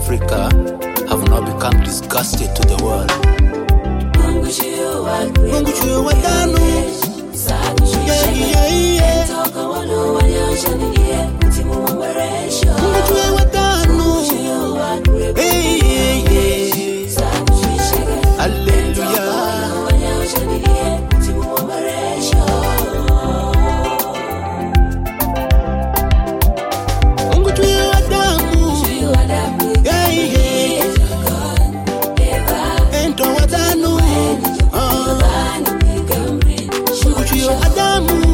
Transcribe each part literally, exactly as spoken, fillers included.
Africa have now become disgusted to the world. Mungu chuyo watano, yeah, yeah, yeah. Mungu chuyo watano, hey, yeah, yeah. Hallelujah. Mungu chuyo wadamu, yeah, yeah. Ento watano, Mungu chuyo wadamu.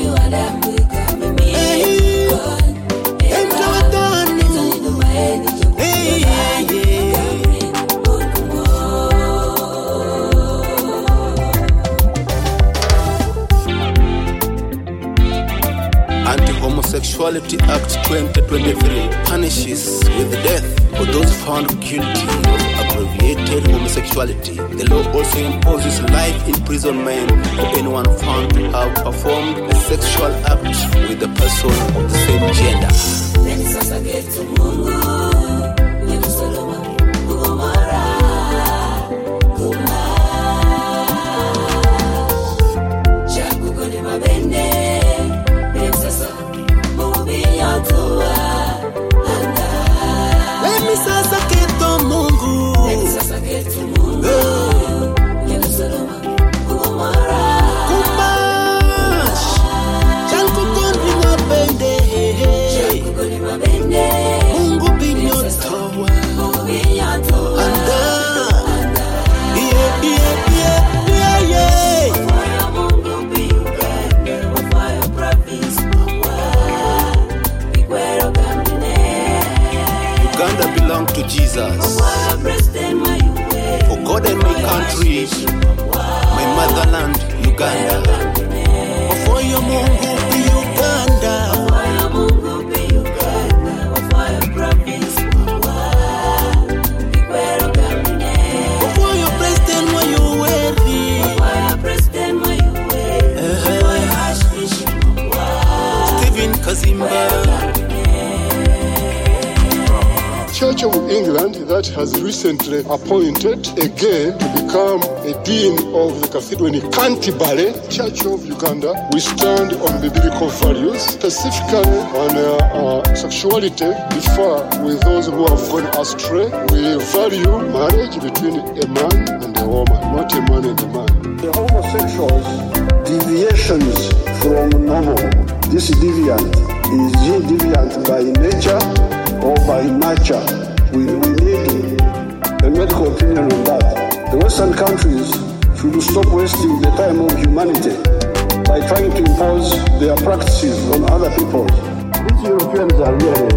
Anti-Homosexuality Act twenty twenty-three punishes with death for those found guilty of aggravated homosexuality. The law also imposes life imprisonment for anyone found to have performed a sexual act with a person of the same gender. Uganda belongs to Jesus. For God and my country, my motherland, Uganda. For your Mungu be Uganda. For your president, why you worthy? Stephen Kazimba. Church of England that has recently appointed again to become a dean of the cathedral in Canterbury. Church of Uganda, we stand on biblical values, specifically on uh, uh, sexuality, differ with those who have gone astray. We value marriage between a man and a woman, not a man and a man. The homosexuals' deviations from normal, this deviant, is he deviant by nature or by nature? We, we need a medical opinion on that. The Western countries should stop wasting the time of humanity by trying to impose their practices on other people. These Europeans are really...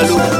Salute.